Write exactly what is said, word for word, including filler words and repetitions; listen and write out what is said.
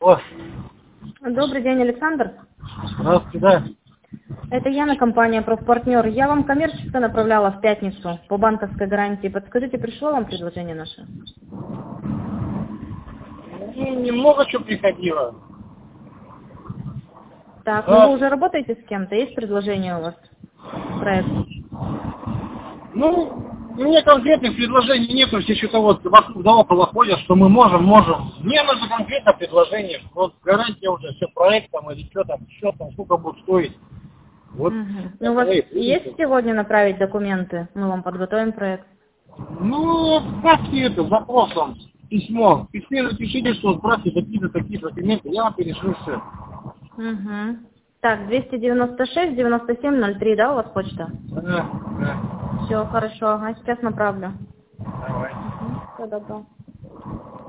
О, Добрый день, Александр. здравствуйте, да. Это Яна, компания «Профпартнер». Я вам коммерческое направляла в пятницу по банковской гарантии. Подскажите, пришло вам предложение наше? Мне немного что приходило. Так, ну Да. вы уже работаете с кем-то? Есть предложение у вас? Проект? Ну, у меня конкретных предложений нету, все что-то вот вокруг да около ходят, что мы можем, можем. Мне нужно конкретно предложение, вот гарантия уже, все проектом или что там, что там, сколько будет стоить. Вот. Угу. Ну, у вас есть сегодня направить документы? Мы вам подготовим проект. Ну, отправьте это запросом, письмо. В письме напишите, что отправьте такие-то, такие документы, я вам перешлю все. Угу. Так, двести девяносто шесть девяносто семь ноль три, да, у вас почта? Да, да. Все, хорошо, ага, сейчас направлю. Давай. Угу. Все, добро.